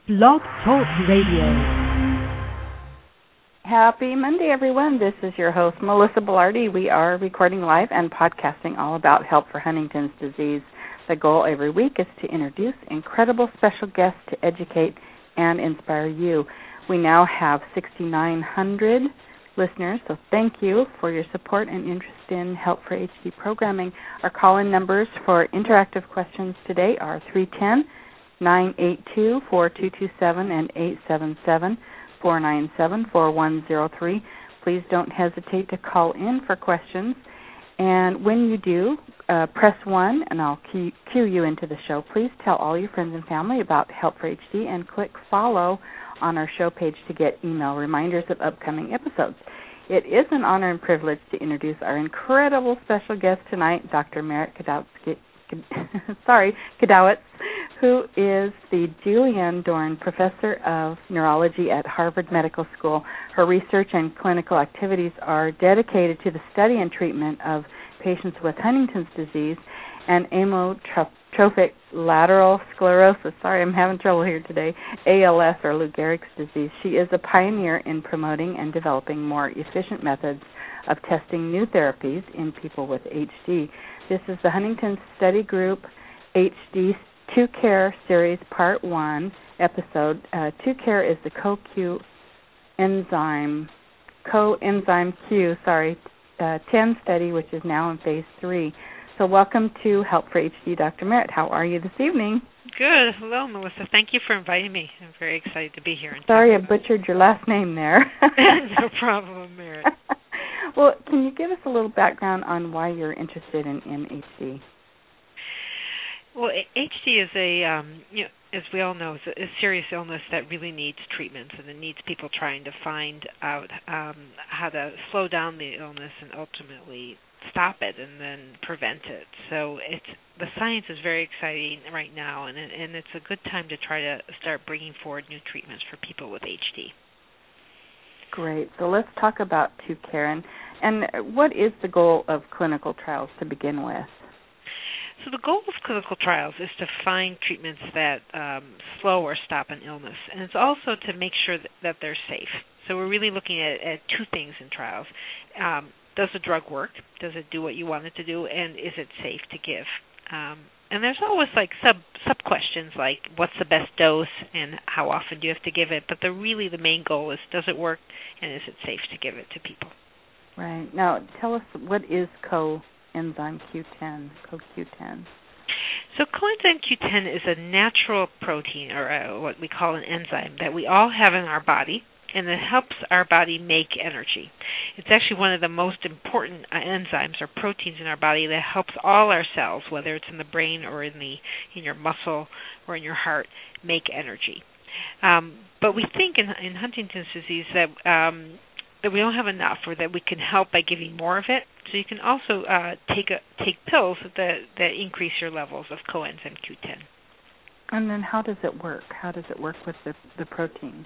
Blog Talk Radio. Happy Monday, everyone. This is your host, Melissa Bellardi. We are recording live and podcasting all about help for Huntington's disease. The goal every week is to introduce incredible special guests to educate and inspire you. We now have 6,900 listeners, so thank you for your support and interest in Help for HD programming. Our call-in numbers for interactive questions today are 310-982-4227 and 877-497-4103. Please don't hesitate to call in for questions. And when you do, press 1 and I'll cue you into the show. Please tell all your friends and family about Help for HD and click follow on our show page to get email reminders of upcoming episodes. It is an honor and privilege to introduce our incredible special guest tonight, Dr. Merit Kadowitz, who is the Julianne Dorn Professor of Neurology at Harvard Medical School. Her research and clinical activities are dedicated to the study and treatment of patients with Huntington's disease and amyotrophic lateral sclerosis. Sorry, I'm having trouble here today. ALS, or Lou Gehrig's disease. She is a pioneer in promoting and developing more efficient methods of testing new therapies in people with HD. This is the Huntington Study Group HD 2Care Series Part 1 episode. 2Care is the coenzyme Q10 study, which is now in phase 3. So welcome to Help for HD, Dr. Merritt. How are you this evening? Good. Hello, Melissa. Thank you for inviting me. I'm very excited to be here. Sorry I butchered your last name there. No problem, Merritt. Well, can you give us a little background on why you're interested in HD? Well, HD is as we all know, is a serious illness that really needs treatments, and it needs people trying to find out how to slow down the illness and ultimately stop it and then prevent it. So the science is very exciting right now, and it's a good time to try to start bringing forward new treatments for people with HD. Great. So let's talk about 2Care. And what is the goal of clinical trials to begin with? So the goal of clinical trials is to find treatments that slow or stop an illness, and it's also to make sure that they're safe. So we're really looking at two things in trials. Does the drug work? Does it do what you want it to do? And is it safe to give? And there's always like sub questions like what's the best dose and how often do you have to give it? But the main goal is does it work and is it safe to give it to people? Right. Now tell us, what is coenzyme Q10, CoQ10? So coenzyme Q10 is a natural protein, or what we call an enzyme, that we all have in our body, and it helps our body make energy. It's actually one of the most important enzymes or proteins in our body that helps all our cells, whether it's in the brain or in your muscle or in your heart, make energy. But we think in Huntington's disease that we don't have enough, or that we can help by giving more of it. So you can also take pills that increase your levels of coenzyme Q10. And then how does it work? How does it work with the protein?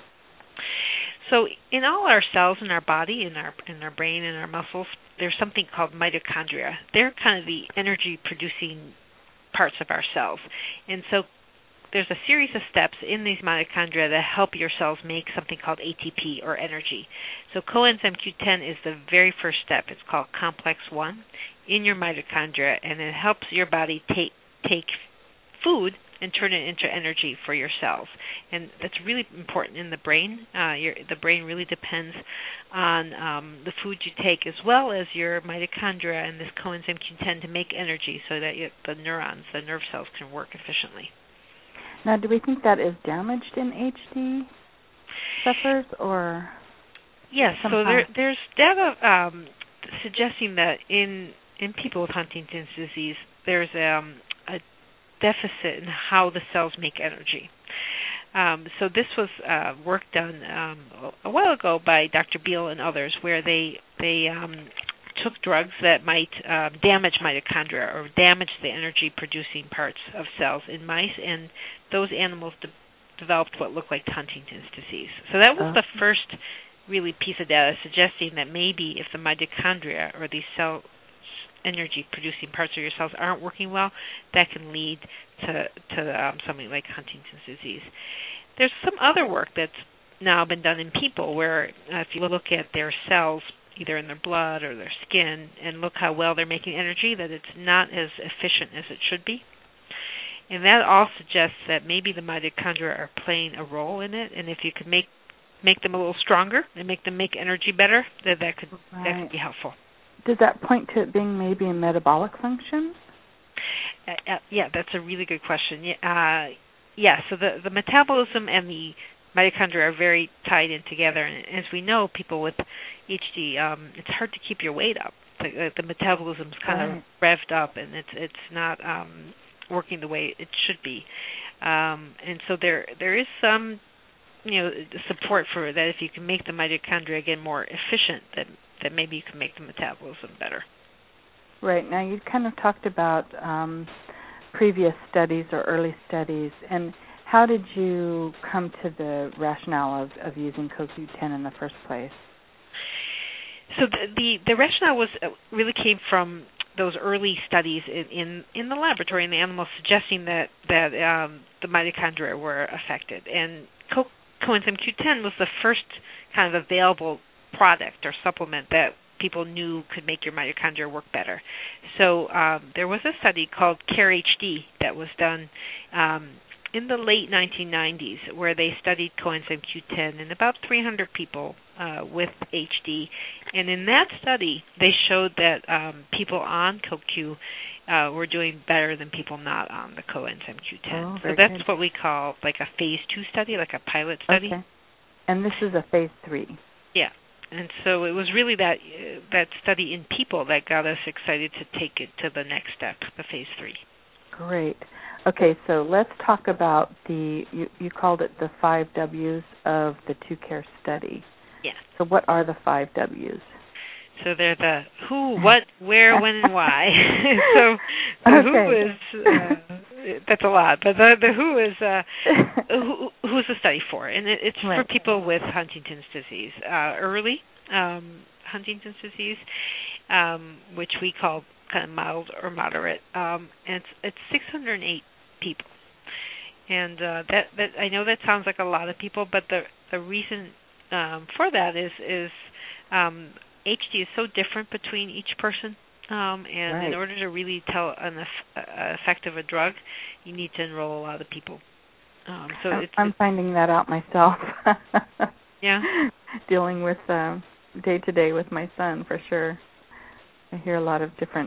So in all our cells in our body, in our brain, and our muscles, there's something called mitochondria. They're kind of the energy-producing parts of our cells. And so there's a series of steps in these mitochondria that help your cells make something called ATP, or energy. So coenzyme Q10 is the very first step. It's called complex 1 in your mitochondria, and it helps your body take food and turn it into energy for your cells. And that's really important in the brain. The brain really depends on the food you take, as well as your mitochondria and this coenzyme Q10 to make energy so that the neurons, the nerve cells, can work efficiently. Now, do we think that is damaged in HD sufferers, or? Yes, so there's data suggesting that in people with Huntington's disease, there's a deficit in how the cells make energy. So this was work done a while ago by Dr. Beal and others, where they took drugs that might damage mitochondria or damage the energy-producing parts of cells in mice, and those animals developed what looked like Huntington's disease. So that was the first really piece of data suggesting that maybe if the mitochondria or these cell energy-producing parts of your cells aren't working well, that can lead to something like Huntington's disease. there's some other work that's now been done in people where if you look at their cells, either in their blood or their skin, and look how well they're making energy, that it's not as efficient as it should be. And that all suggests that maybe the mitochondria are playing a role in it, and if you could make them a little stronger and make them make energy better, that could be helpful. Does that point to it being maybe a metabolic function? Yeah, that's a really good question. So the metabolism and the mitochondria are very tied in together, and as we know, people with HD, it's hard to keep your weight up. The metabolism's kind of revved up, and it's not working the way it should be. And so there is some support for that. If you can make the mitochondria again more efficient, that maybe you can make the metabolism better. Right. Now you kind of talked about previous studies or early studies, and how did you come to the rationale of using CoQ10 in the first place? So the rationale was really came from those early studies in the laboratory in the animals, suggesting that the mitochondria were affected, and coenzyme Q10 was the first kind of available product or supplement that people knew could make your mitochondria work better. So there was a study called CARE-HD that was done in the late 1990s where they studied coenzyme Q10 in about 300 people with HD. And in that study, they showed that people on CoQ were doing better than people not on the coenzyme Q10. So that's what we call like a phase 2 study, like a pilot study. Okay. And this is a phase 3. Yeah. And so it was really that study in people that got us excited to take it to the next step, the phase 3. Great. Okay, so let's talk about you called it the 5 W's of the 2CARE study. Yes. So what are the 5 W's? So they're the who, what, where, when, and why. So the who is, that's a lot, but the who is, who's the study for? And it's for people with Huntington's disease, early Huntington's disease, which we call kind of mild or moderate. And it's 608 people. And that I know that sounds like a lot of people, but the reason for that is HD is so different between each person, and in order to really tell an effect of a drug, you need to enroll a lot of people. So I'm finding that out myself. Yeah. Dealing with day to day with my son, for sure. I hear a lot of different,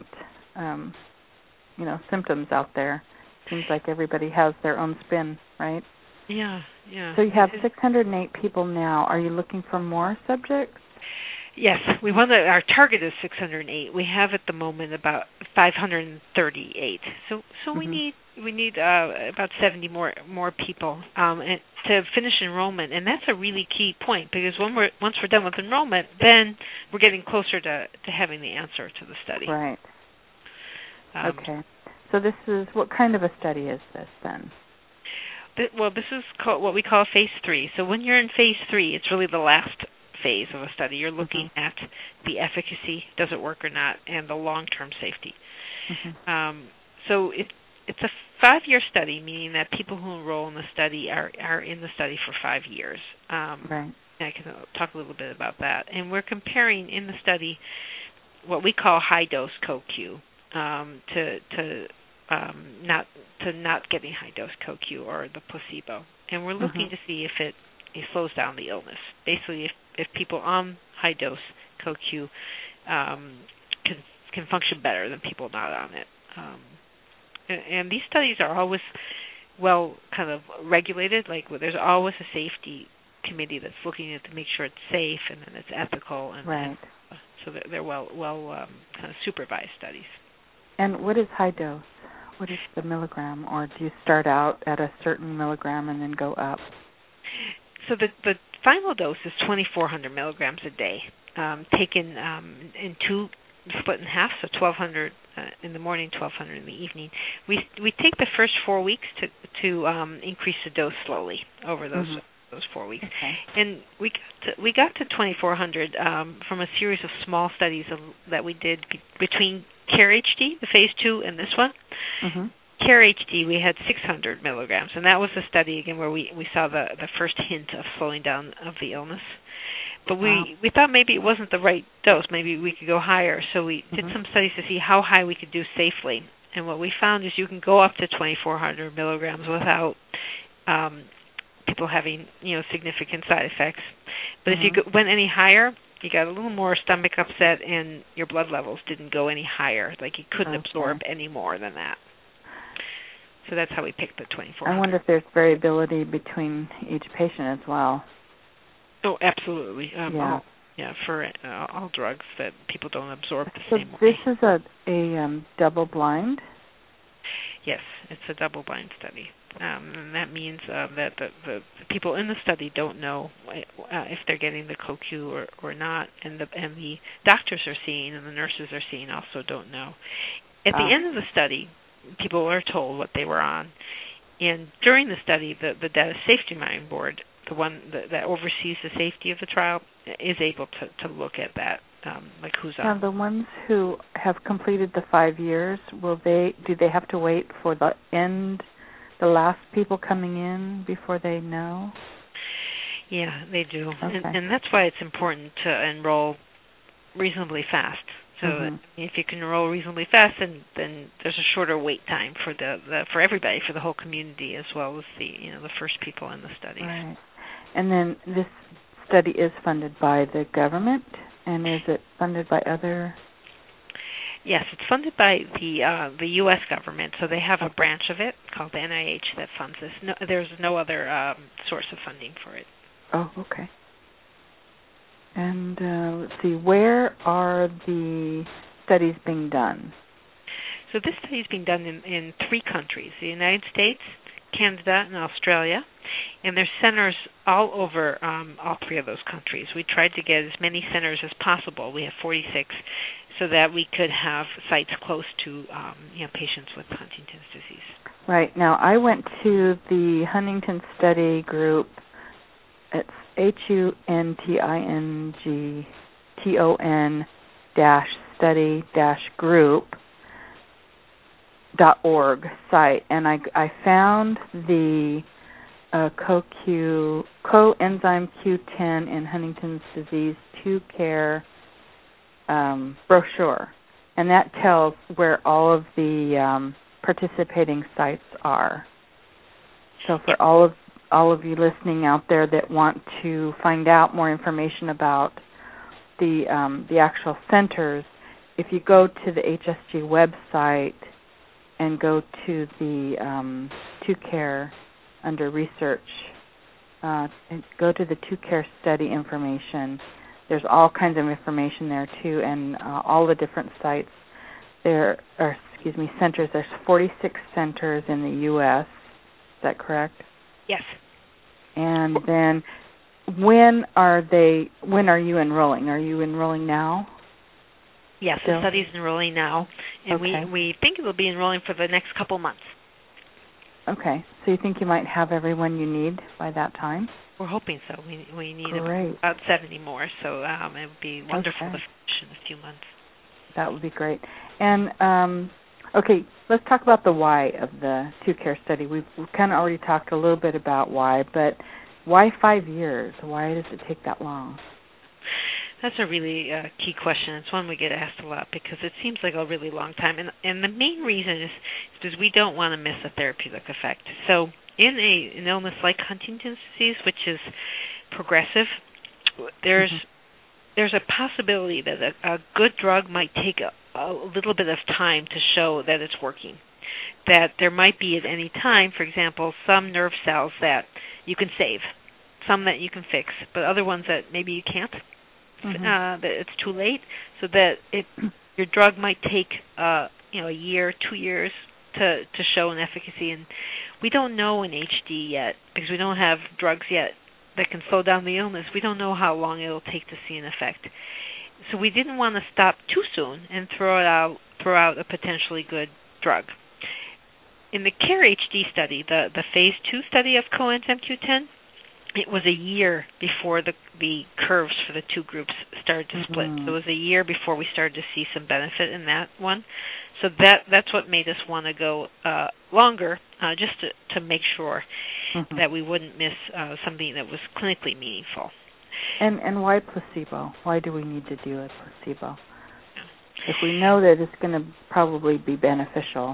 symptoms out there. Seems like everybody has their own spin, right? Yeah. So you have 608 people now. Are you looking for more subjects? Yes, our target is 608. We have at the moment about 538. So we need about 70 more people and to finish enrollment, and that's a really key point because once we're done with enrollment, then we're getting closer to having the answer to the study. Right. Okay. So this is what kind of a study is this then? Well, this is what we call phase 3. So when you're in phase 3, it's really the last phase of a study. You're looking at the efficacy, does it work or not, and the long-term safety. So it's a 5-year study, meaning that people who enroll in the study are in the study for 5 years. Right. And I can talk a little bit about that. And we're comparing in the study what we call high-dose CoQ to not getting high-dose CoQ or the placebo. And we're looking to see if it slows down the illness. Basically, if people on high-dose CoQ can function better than people not on it. And these studies are always well kind of regulated. Like there's always a safety committee that's looking at to make sure it's safe and then it's ethical. And so they're well kind of supervised studies. And what is high dose? What is the milligram? Or do you start out at a certain milligram and then go up? So the final dose is 2,400 milligrams a day, taken in two, split in half, so 1,200 in the morning, 1,200 in the evening. We take the first 4 weeks to increase the dose slowly over those 4 weeks. Okay. And we got to 2,400 from a series of small studies that we did between CARE-HD, the phase 2, and this one. CARE-HD, we had 600 milligrams, and that was the study, again, where we saw the first hint of slowing down of the illness. But we thought maybe it wasn't the right dose. Maybe we could go higher. So we did some studies to see how high we could do safely. And what we found is you can go up to 2,400 milligrams without people having, significant side effects. But if you went any higher, you got a little more stomach upset, and your blood levels didn't go any higher. Like you couldn't absorb any more than that. So that's how we picked the 2,400. I wonder if there's variability between each patient as well. Oh, absolutely. Yeah. For all drugs that people don't absorb the same way. So this is a double-blind? Yes, it's a double-blind study. And that means that the people in the study don't know if they're getting the CoQ or not, and the doctors are seeing and the nurses are seeing also don't know. At the end of the study, people are told what they were on. And during the study, the Data Safety Monitoring Board, the one that oversees the safety of the trial, is able to look at that, like who's on. Now, the ones who have completed the 5 years, do they have to wait for the last people coming in before they know? Yeah, they do. Okay. And that's why it's important to enroll reasonably fast. So if you can enroll reasonably fast, then there's a shorter wait time for everybody, for the whole community, as well as the first people in the studies. Right. And then this study is funded by the government, and is it funded by other? Yes, it's funded by the U.S. government. So they have a branch of it called the NIH that funds this. No, there's no other source of funding for it. Oh, okay. And let's see, where are the studies being done? So this study is being done in 3 countries: the United States, Canada, and Australia. And there's centers all over all 3 of those countries. We tried to get as many centers as possible. We have 46, so that we could have sites close to patients with Huntington's disease. Right. Now, I went to the Huntington Study Group. It's HUNtington-study-group.org site, and I found the coenzyme Q10 in Huntington's disease 2Care brochure, and that tells where all of the participating sites are. So for all of you listening out there that want to find out more information about the actual centers, if you go to the HSG website and go to the 2Care under research, and go to the 2Care study information. There's all kinds of information there too, and all the different sites. Centers. There's 46 centers in the U.S. Is that correct? Yes. And then, when are you enrolling? Are you enrolling now? Yes, the study's enrolling now, and we think it'll be enrolling for the next couple months. Okay, so you think you might have everyone you need by that time? We're hoping so. We need about 70 more, so it would be wonderful to finish in a few months. That would be great. And, let's talk about the why of the 2Care study. We've kind of already talked a little bit about why, but why 5 years? Why does it take that long? That's a really key question. It's one we get asked a lot because it seems like a really long time. And the main reason is because we don't want to miss a therapeutic effect. So in an illness like Huntington's disease, which is progressive, there's a possibility that a good drug might take a little bit of time to show that it's working. That there might be at any time, for example, some nerve cells that you can save, some that you can fix, but other ones that maybe you can't. That it's too late, so that your drug might take a year, 2 years to show an efficacy. And we don't know in HD yet, because we don't have drugs yet that can slow down the illness. We don't know how long it'll take to see an effect. So we didn't want to stop too soon and throw out a potentially good drug. In the CARE-HD study, the phase 2 study of coenzyme Q10, it was a year before the curves for the two groups started to split. So it was a year before we started to see some benefit in that one. So that's what made us want to go longer, just to make sure that we wouldn't miss something that was clinically meaningful. And why placebo? Why do we need to do a placebo? If we know that it's going to probably be beneficial.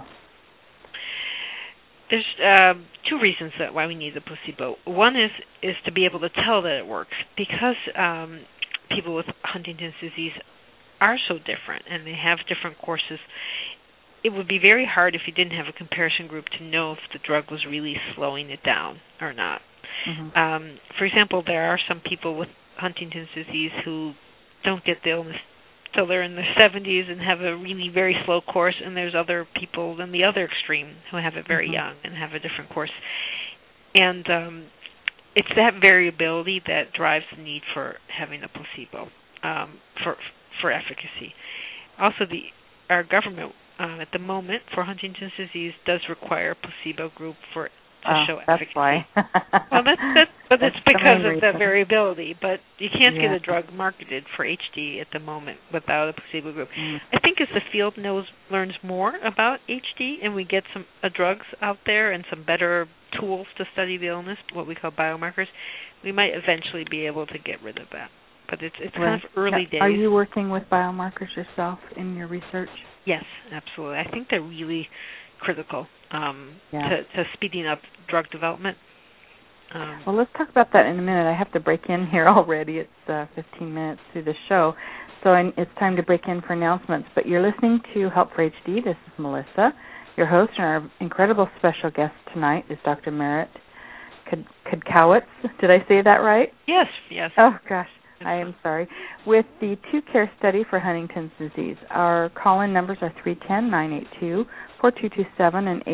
There's two reasons why we need the placebo. One is to be able to tell that it works, because people with Huntington's disease are so different and they have different courses. It would be very hard if you didn't have a comparison group to know if the drug was really slowing it down or not. For example, there are some people with Huntington's disease who don't get the illness till they're in their 70s and have a really very slow course, and there's other people in the other extreme who have it very young and have a different course. And it's that variability that drives the need for having a placebo for efficacy. Also, our government at the moment for Huntington's disease does require a placebo group to show efficacy. That's why. Well, but it's because of the variability. But you can't get a drug marketed for HD at the moment without a placebo group. I think as the field learns more about HD and we get some drugs out there and some better tools to study the illness, what we call biomarkers, we might eventually be able to get rid of that. But it's kind of early days. Are you working with biomarkers yourself in your research? Yes, absolutely. I think they're really critical to speeding up drug development. Well, let's talk about that in a minute. I have to break in here already. It's 15 minutes through the show, so it's time to break in for announcements. But you're listening to Help for HD. This is Melissa, your host, and our incredible special guest tonight is Dr. Merit Kudkowicz. Did I say that right? Yes. Oh, gosh. I am sorry. With the TwoCare study for Huntington's disease, our call-in numbers are 310-982-4227 and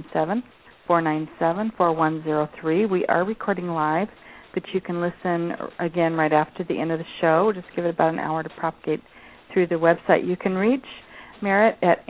877-497-4103. We are recording live, but you can listen again right after the end of the show. Just give it about an hour to propagate through the website. You can reach Merit at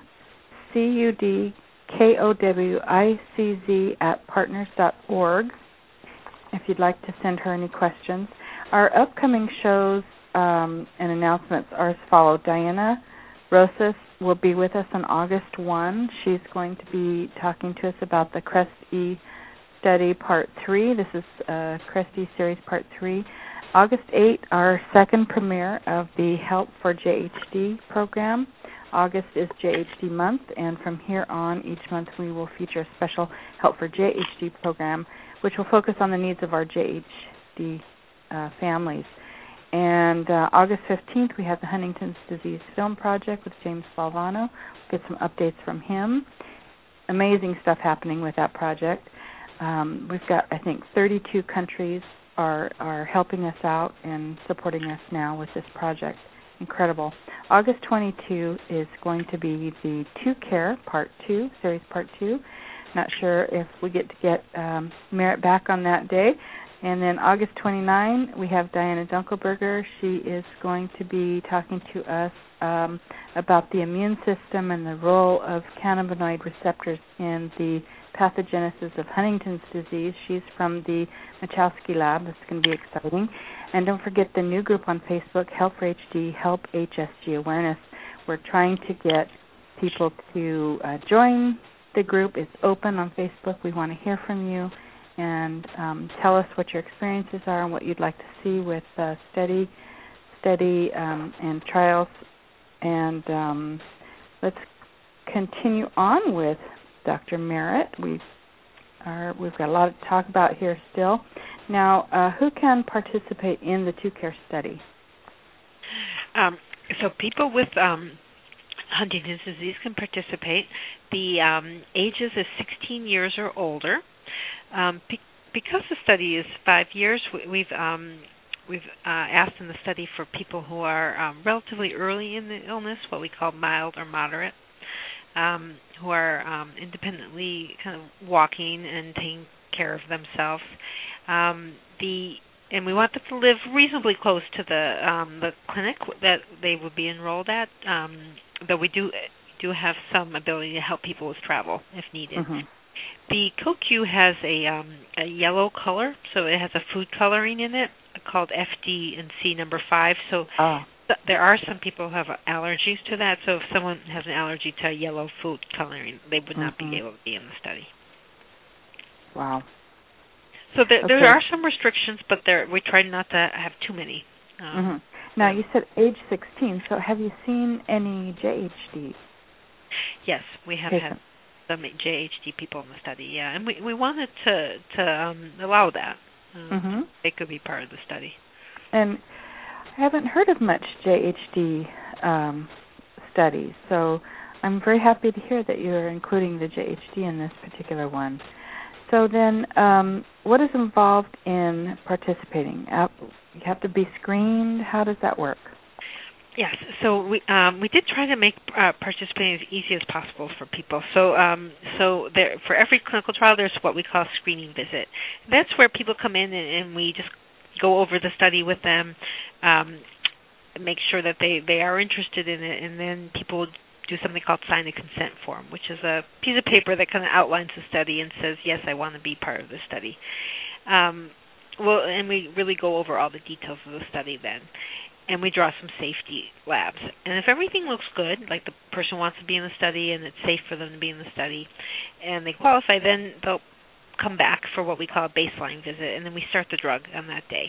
mcudkowicz@partners.org if you'd like to send her any questions. Our upcoming shows and announcements are as follows. Diana Rosas will be with us on August 1. She's going to be talking to us about the CREST-E study Part 3. This is CREST-E series Part 3. August 8, our second premiere of the Help for JHD program. August is JHD month, and from here on, each month we will feature a special Help for JHD program, which will focus on the needs of our JHD families. And August 15th, we have the Huntington's Disease Film Project with James Falvano. We'll get some updates from him. Amazing stuff happening with that project. We've got, I think, 32 countries are helping us out and supporting us now with this project. Incredible. August 22 is going to be the TwoCare Part 2, Series Part 2. Not sure if we get Merit back on that day. And then August 29, we have Diana Dunkelberger. She is going to be talking to us about the immune system and the role of cannabinoid receptors in the pathogenesis of Huntington's disease. She's from the Machowski Lab. It's going to be exciting. And don't forget the new group on Facebook, Help for HD, Help HSG Awareness. We're trying to get people to join the group. It's open on Facebook. We want to hear from you. And tell us what your experiences are and what you'd like to see with study and trials. And let's continue on with Dr. Merit. We've got a lot to talk about here still. Now, who can participate in the TwoCare study? So people with Huntington's disease can participate. The ages is 16 years or older. Because the study is 5 years, we've asked in the study for people who are relatively early in the illness, what we call mild or moderate, who are independently kind of walking and taking care of themselves. And we want them to live reasonably close to the clinic that they would be enrolled at, though we do have some ability to help people with travel if needed. The CoQ has a yellow color, so it has a food coloring in it called FD and C number 5. So there are some people who have allergies to that. So if someone has an allergy to yellow food coloring, they would not be able to be in the study. Wow. So there are some restrictions, but we try not to have too many. Now, you said age 16, so have you seen any JHD? Yes, we have had some JHD people in the study, yeah. And we wanted to allow that. They could be part of the study. And I haven't heard of much JHD studies, so I'm very happy to hear that you're including the JHD in this particular one. So then, what is involved in participating? You have to be screened. How does that work? Yes. So we did try to make participating as easy as possible for people. So there, for every clinical trial, there's what we call a screening visit. That's where people come in and we just go over the study with them, make sure that they are interested in it, and then people do something called sign a consent form, which is a piece of paper that kind of outlines the study and says, yes, I want to be part of the study. And we really go over all the details of the study then. And we draw some safety labs. And if everything looks good, like the person wants to be in the study and it's safe for them to be in the study, and they qualify, then they'll come back for what we call a baseline visit, and then we start the drug on that day.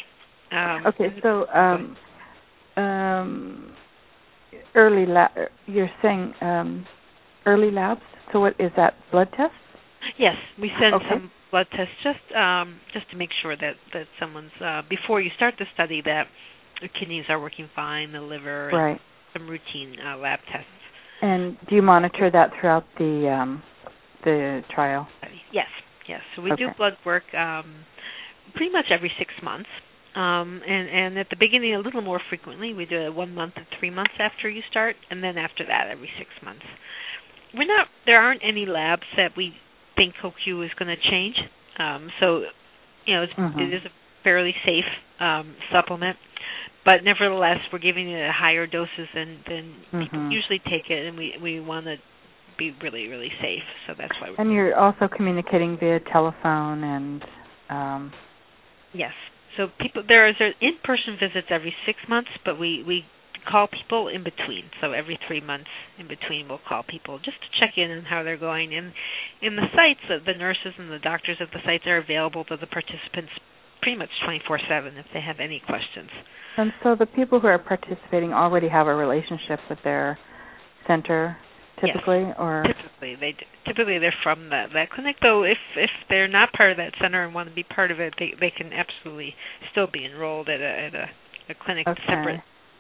Early lab. You're saying early labs. So what is that? Blood tests? Yes, we send some blood tests just to make sure that someone's before you start the study that the kidneys are working fine, the liver, and some routine lab tests. And do you monitor that throughout the trial? Yes. So we do blood work pretty much every 6 months. And at the beginning a little more frequently. We do it 1 month and 3 months after you start, and then after that every 6 months. There aren't any labs that we think CoQ is going to change. So it is a fairly safe supplement, but nevertheless we're giving it at higher doses than people usually take it, and we want to be really, really safe. So that's why. And you're also communicating via telephone and. Yes. So there's in-person visits every 6 months, but we call people in between. So every 3 months in between, we'll call people just to check in on how they're going. And in the sites, the nurses and the doctors at the sites are available to the participants pretty much 24/7 if they have any questions. And so the people who are participating already have a relationship with their center, typically, yes. Or typically they're from that clinic. Though if they're not part of that center and want to be part of it, they can absolutely still be enrolled at a clinic separate.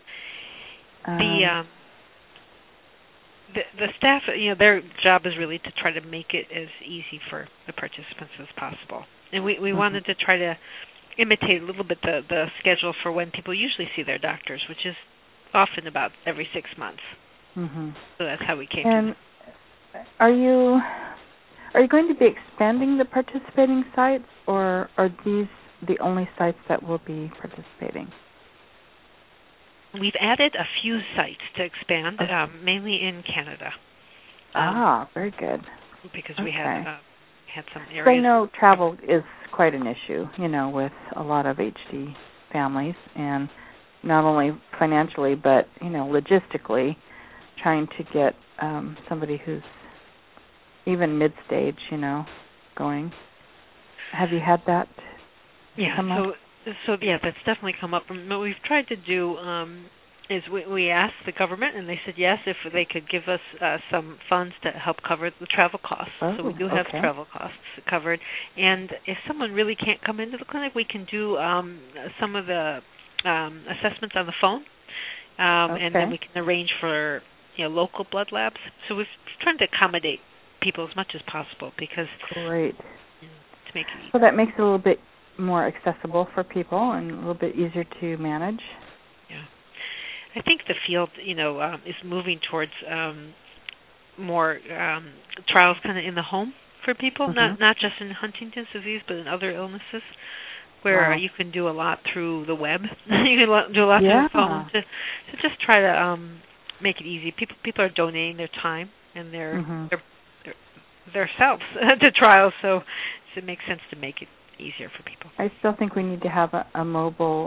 The staff, their job is really to try to make it as easy for the participants as possible. And we wanted to try to imitate a little bit the schedule for when people usually see their doctors, which is often about every 6 months. So that's how we came to it. Are you going to be expanding the participating sites, or are these the only sites that will be participating? We've added a few sites to expand, mainly in Canada. Very good. Because we had some areas. I know travel is quite an issue, with a lot of HD families, and not only financially, but logistically, trying to get somebody who's even mid-stage, going. Have you had that come up? So that's definitely come up. And what we've tried to do is we asked the government, and they said yes if they could give us some funds to help cover the travel costs. So we do have travel costs covered. And if someone really can't come into the clinic, we can do some of the assessments on the phone, and then we can arrange for local blood labs. So we're trying to accommodate people as much as possible because to make it easy. So that makes it a little bit more accessible for people and a little bit easier to manage. Yeah, I think the field, is moving towards more trials kind of in the home for people, not just in Huntington's disease, but in other illnesses, where you can do a lot through the web. You can do a lot through the phone to just try to make it easy. People are donating their time and their themselves to trials, so it makes sense to make it easier for people. I still think we need to have a mobile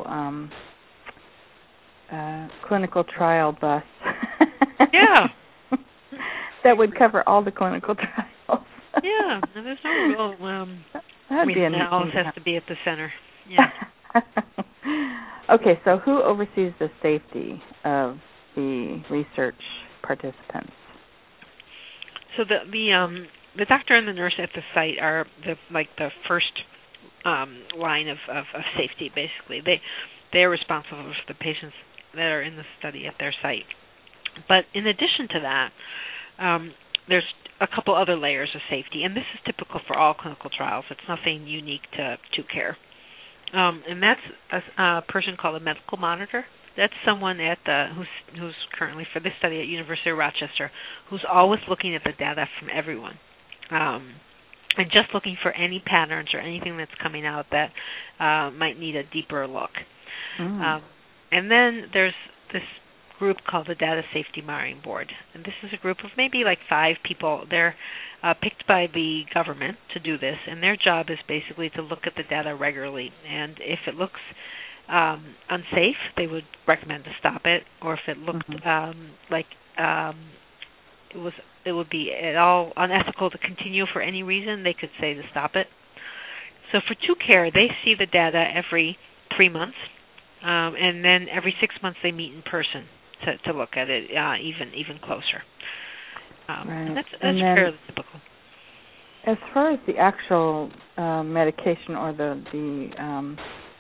clinical trial bus. Yeah. That would cover all the clinical trials. Yeah, and there's no real reason that always has to be at the center. Yeah. Okay, so who oversees the safety of the research participants? So the doctor and the nurse at the site are the first line of safety. Basically, they're responsible for the patients that are in the study at their site. But in addition to that, there's a couple other layers of safety, and this is typical for all clinical trials. It's nothing unique to care. And that's a person called a medical monitor. That's someone at who's currently for this study at University of Rochester, who's always looking at the data from everyone, and just looking for any patterns or anything that's coming out that might need a deeper look. And then there's this group called the Data Safety Monitoring Board, and this is a group of maybe 5 people. They're picked by the government to do this, and their job is basically to look at the data regularly, and if it looks unsafe, they would recommend to stop it, or if it looked it would be at all unethical to continue for any reason, they could say to stop it. So for TrueCare, they see the data every 3 months, and then every 6 months they meet in person to look at it even closer. Right. That's fairly typical. As far as the actual medication or the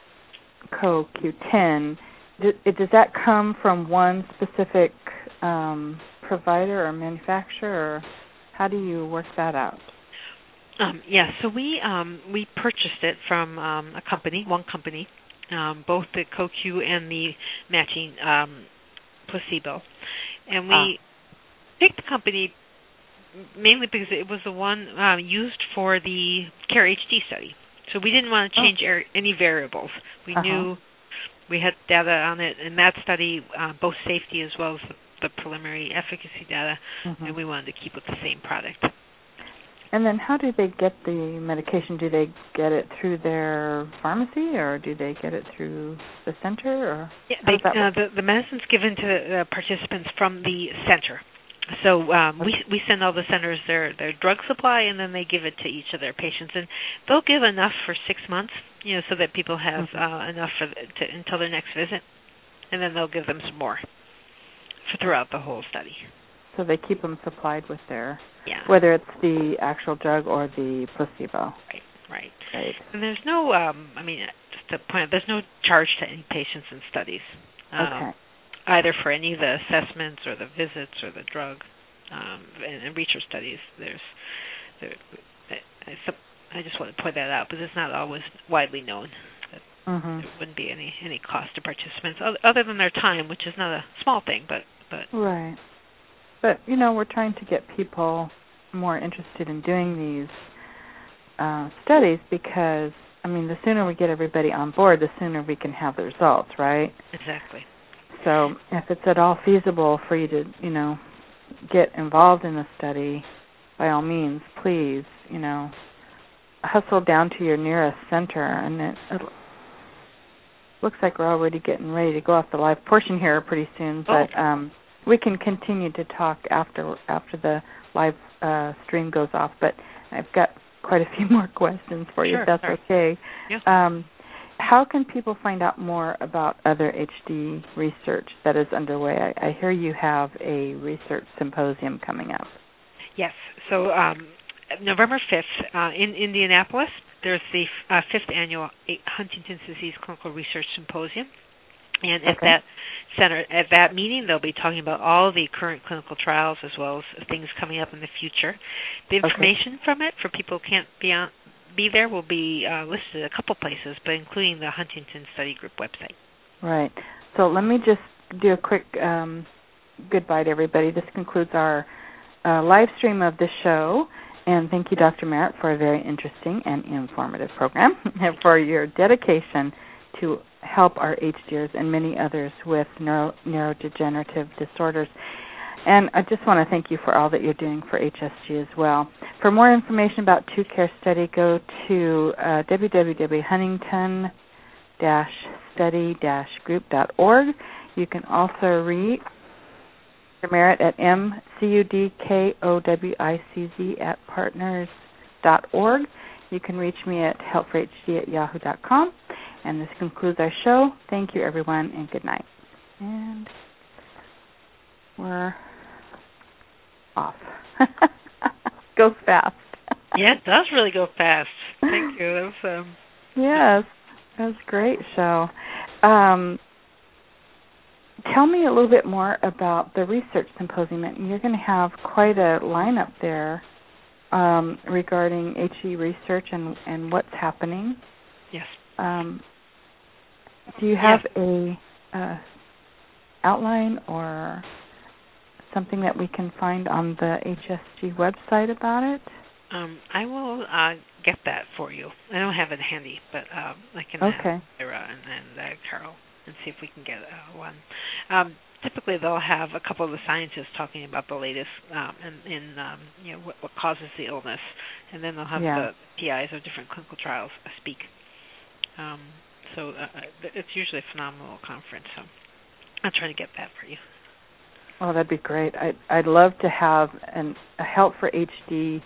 CoQ10, does that come from one specific provider or manufacturer, or how do you work that out? So we purchased it from one company, both the CoQ and the matching placebo, and we picked the company mainly because it was the one used for the CARE HD study. So we didn't want to change any variables. We knew we had data on it in that study, both safety as well as the preliminary efficacy data, and we wanted to keep with the same product. And then how do they get the medication? Do they get it through their pharmacy, or do they get it through the center? Or the medicine's given to participants from the center. So we send all the centers their drug supply, and then they give it to each of their patients. And they'll give enough for 6 months, so that people have enough until their next visit, and then they'll give them some more throughout the whole study. So they keep them supplied with whether it's the actual drug or the placebo. Right. And there's no, just to point out, there's no charge to any patients in studies. Either for any of the assessments or the visits or the drug. And research studies, I just want to point that out because it's not always widely known that there wouldn't be any cost to participants other than their time, which is not a small thing, but right. But we're trying to get people more interested in doing these studies because the sooner we get everybody on board, the sooner we can have the results, right? Exactly. So if it's at all feasible for you to, get involved in the study, by all means, please, hustle down to your nearest center. And it looks like we're already getting ready to go off the live portion here pretty soon, but we can continue to talk after the live stream goes off. But I've got quite a few more questions for you, if that's okay. Yeah. How can people find out more about other HD research that is underway? I hear you have a research symposium coming up. Yes. So November 5th in Indianapolis, there's the 5th annual Huntington's Disease Clinical Research Symposium. And at that meeting, they'll be talking about all the current clinical trials as well as things coming up in the future. The information from it for people who can't be there will be listed a couple places, but including the Huntington Study Group website. Right. So let me just do a quick goodbye to everybody. This concludes our live stream of this show, and thank you, Dr. Merritt, for a very interesting and informative program and for your dedication to help our HDers and many others with neurodegenerative disorders. And I just want to thank you for all that you're doing for HSG as well. For more information about TwoCare Study, go to www.huntington-study-group.org. You can also read Merritt at mcudkowicz@partners.org. You can reach me at helpforhd@yahoo.com. And this concludes our show. Thank you, everyone, and good night. And we're off. Goes fast. Yeah, it does really go fast. Thank you. That was, yes, that was a great show. Tell me a little bit more about the research symposium. You're going to have quite a lineup there regarding HE research and what's happening. Yes. Do you have a outline or something that we can find on the HSG website about it? I will get that for you. I don't have it handy, but I can ask Ira and Carol and see if we can get one. Typically, they'll have a couple of the scientists talking about the latest in what causes the illness, and then they'll have the PIs of different clinical trials speak. So it's usually a phenomenal conference. So I'll try to get that for you. Oh, that'd be great. I'd love to have a Help for HD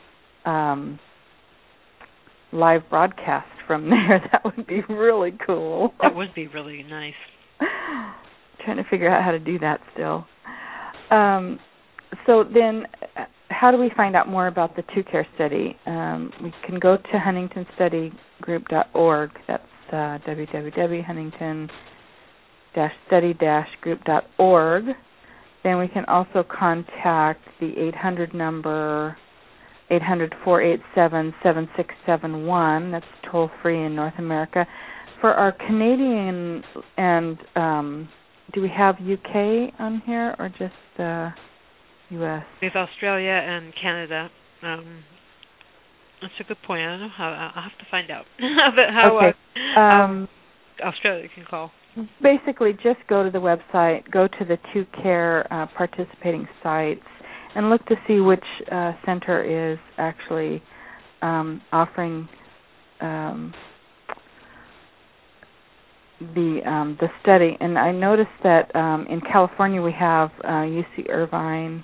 live broadcast from there. That would be really cool. That would be really nice. Trying to figure out how to do that still. So then, how do we find out more about the TwoCare study? We can go to huntingtonstudygroup.org. That's www.huntington-study-group.org. Then we can also contact the 800 number, 800-487-7671. That's toll-free in North America. For our Canadian and do we have UK on here or just U.S.? We have Australia and Canada. That's a good point. I don't know how. I'll have to find out how Australia can call. Basically, just go to the website, go to the TwoCare participating sites, and look to see which center is actually offering the study. And I noticed that in California we have UC Irvine,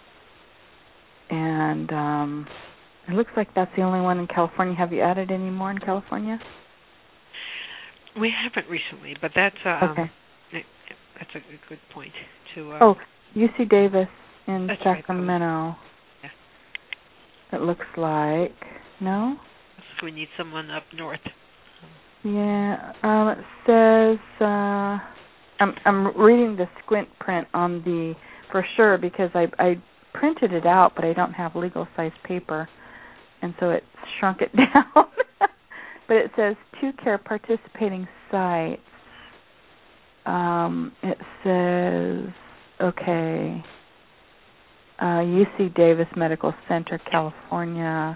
and it looks like that's the only one in California. Have you added any more in California? We haven't recently, but that's okay. That's a good point. UC Davis in that's Sacramento. Right. Yeah. It looks like no. So we need someone up north. Yeah, it says I'm reading the squint print on the brochure because I printed it out, but I don't have legal size paper, and so it shrunk it down. But it says TwoCare participating sites. It says UC Davis Medical Center, California.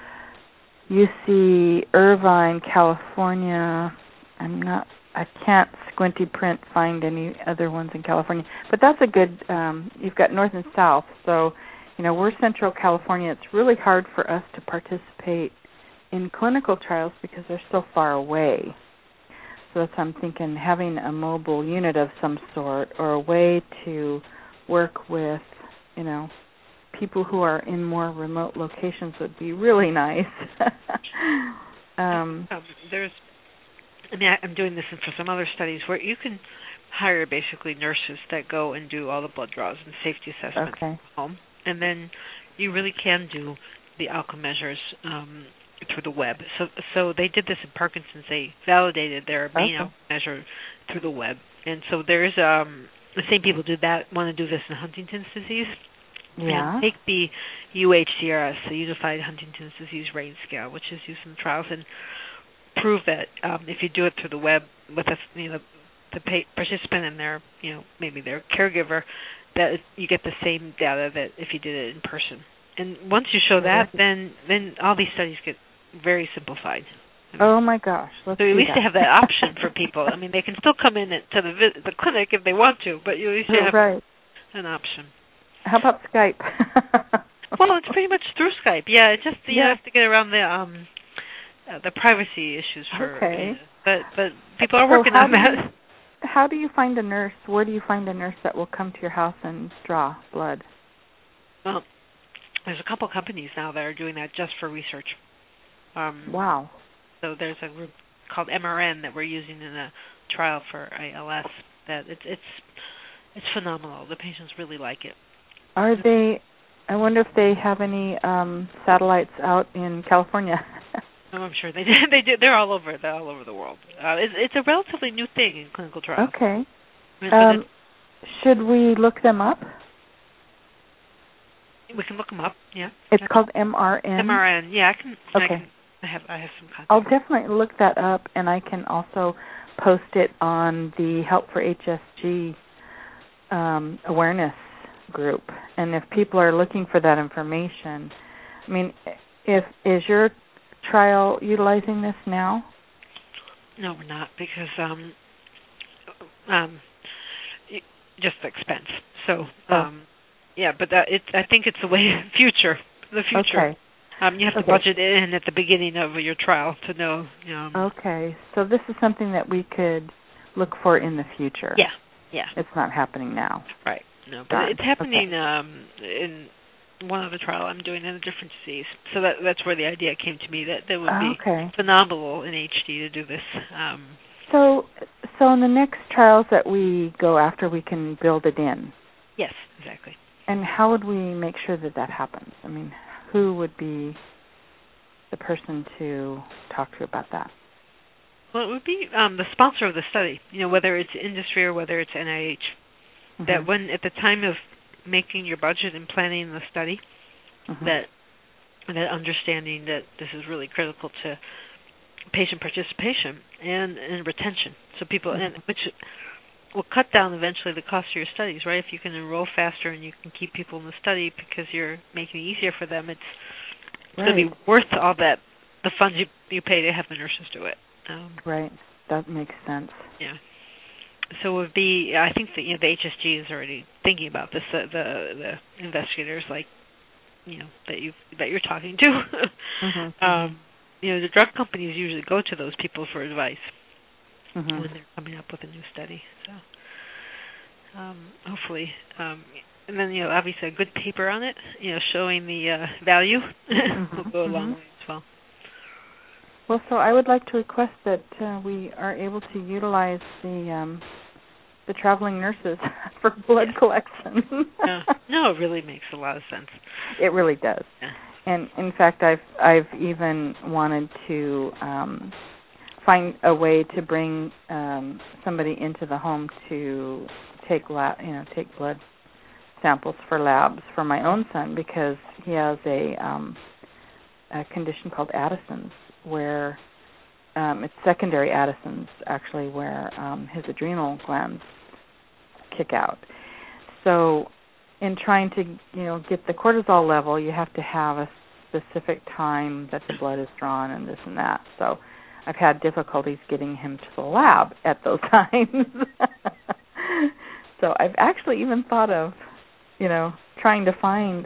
UC Irvine, California. I can't squinty print find any other ones in California. But that's a good, you've got north and south. So, we're Central California. It's really hard for us to participate in clinical trials because they're so far away. So that's I'm thinking having a mobile unit of some sort or a way to work with, people who are in more remote locations would be really nice. I'm doing this for some other studies where you can hire basically nurses that go and do all the blood draws and safety assessments at home, and then you really can do the outcome measures through the web. So they did this in Parkinson's. They validated their main outcome measure through the web, and so there's the same people want to do this in Huntington's disease. Yeah. And take the UHDRS, the Unified Huntington's Disease Rating Scale, which is used in trials, and prove that if you do it through the web with the participant and their maybe their caregiver, that you get the same data that if you did it in person. And once you show that, then all these studies get very simplified. Oh my gosh! So at least they have that option for people. I mean, they can still come in to the clinic if they want to, but you at least have an option. How about Skype? Well, it's pretty much through Skype. Yeah, it just you have to get around the privacy issues for. Okay. But people are working on that. How do you find a nurse? Where do you find a nurse that will come to your house and draw blood? Well, there's a couple companies now that are doing that just for research. Wow. So there's a group called MRN that we're using in a trial for ALS. That it's phenomenal. The patients really like it. Are they? I wonder if they have any satellites out in California. Oh, I'm sure they do. They do. They're all over. They're all over the world. It's a relatively new thing in clinical trials. Okay. Should we look them up? We can look them up. Yeah. It's called MRN. MRN. Yeah, I can. Okay. I have some contact. I'll definitely look that up, and I can also post it on the Help for HSG awareness group. And if people are looking for that information, I mean, is your trial utilizing this now? No, we're not, because just the expense. So yeah, but I think it's the way future. The future. Okay. You have to budget in at the beginning of your trial to know. Okay, so this is something that we could look for in the future. Yeah. It's not happening now. Right. No, but it's happening in one other trial I'm doing in a different disease. So that's where the idea came to me, that would be phenomenal in HD to do this. So in the next trials that we go after, we can build it in. Yes, exactly. And how would we make sure that happens? I mean, who would be the person to talk to about that? Well, it would be the sponsor of the study, whether it's industry or whether it's NIH. Mm-hmm. That when, at the time of making your budget and planning the study, that understanding that this is really critical to patient participation and retention. So people, which will cut down eventually the cost of your studies, right? If you can enroll faster and you can keep people in the study because you're making it easier for them, it's going to be worth all that, the funds you pay to have the nurses do it. Right. That makes sense. Yeah. So it would be, I think that the HSG is already thinking about this. The investigators, like that you're talking to. The drug companies usually go to those people for advice when they're coming up with a new study. So hopefully, and then obviously a good paper on it, showing the value will go a long way as well. Well, so I would like to request that we are able to utilize the traveling nurses for blood collection. No, it really makes a lot of sense. It really does. Yeah. And in fact, I've even wanted to find a way to bring somebody into the home to take blood samples for labs for my own son, because he has a condition called Addison's, where it's secondary Addison's, actually, where his adrenal glands kick out. So in trying to, get the cortisol level, you have to have a specific time that the blood is drawn and this and that. So I've had difficulties getting him to the lab at those times. So I've actually even thought of, trying to find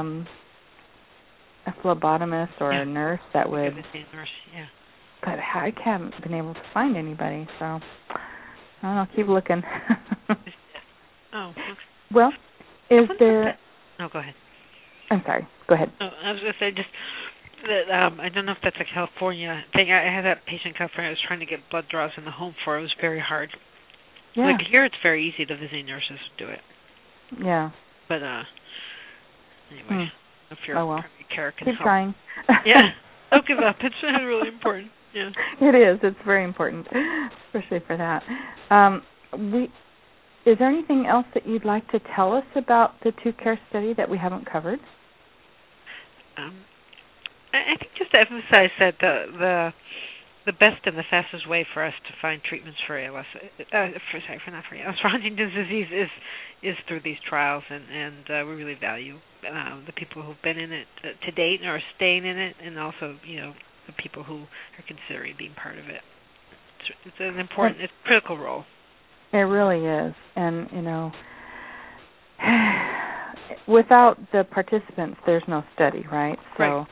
a phlebotomist or a nurse that would. Yeah. But I haven't been able to find anybody, so I'll keep looking. Oh. Well, is there? No, go ahead. I'm sorry. Go ahead. Oh, I was going to say just that I don't know if that's a California thing. I had that patient in California I was trying to get blood draws in the home for. It was very hard. Yeah. Like here, it's very easy. The visiting nurses do it. Yeah. But anyway, if your primary care can keep help. trying. Yeah. Don't give up. It's really important. Yeah. It is. It's very important, especially for that. Is there anything else that you'd like to tell us about the TooCare study that we haven't covered? I think just to emphasize that the best and the fastest way for us to find treatments for ALS, for Huntington's disease is through these trials, and we really value the people who've been in it to date and are staying in it, and also the people who are considering being part of it. It's an important, it's a critical role. It really is, and without the participants, there's no study, right? So right.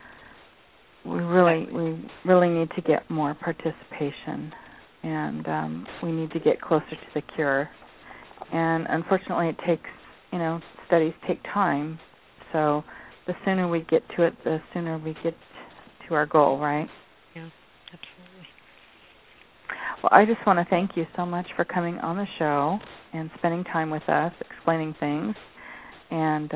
we really need to get more participation, and we need to get closer to the cure. And unfortunately, it takes, studies take time. So the sooner we get to it, the sooner we get to our goal, right? Yeah, absolutely. Well, I just want to thank you so much for coming on the show and spending time with us, explaining things. And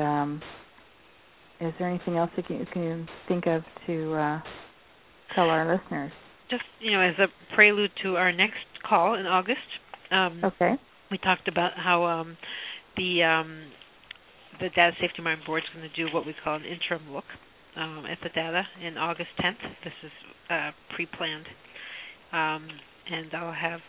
is there anything else you can think of to tell our listeners? Just, as a prelude to our next call in August, okay. We talked about how the Data Safety Monitoring Board is going to do what we call an interim look at the data in August 10th. This is pre-planned, and I'll have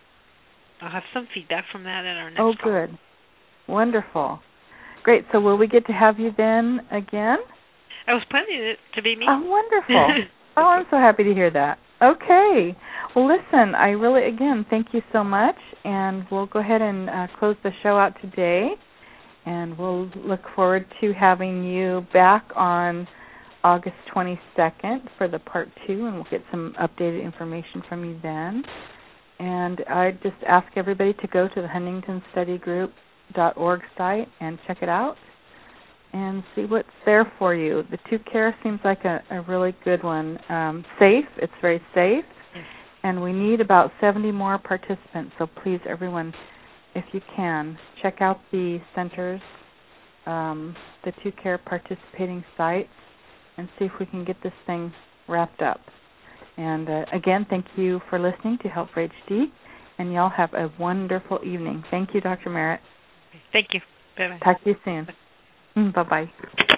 some feedback from that at our next call. Oh, good, wonderful, great. So will we get to have you then again? I was planning it to be me. Oh, wonderful. Oh, I'm so happy to hear that. Okay. Well, listen, I really, again, thank you so much, and we'll go ahead and close the show out today, and we'll look forward to having you back on August 22nd for the Part 2, and we'll get some updated information from you then. And I just ask everybody to go to the HuntingtonStudyGroup.org site and check it out and see what's there for you. The 2Care seems like a really good one. Safe, it's very safe, and we need about 70 more participants. So please, everyone, if you can, check out the centers, the 2Care participating sites, and see if we can get this thing wrapped up. And again, thank you for listening to Help for HD, and y'all have a wonderful evening. Thank you, Dr. Merritt. Thank you. Bye-bye. Talk to you soon. Bye-bye.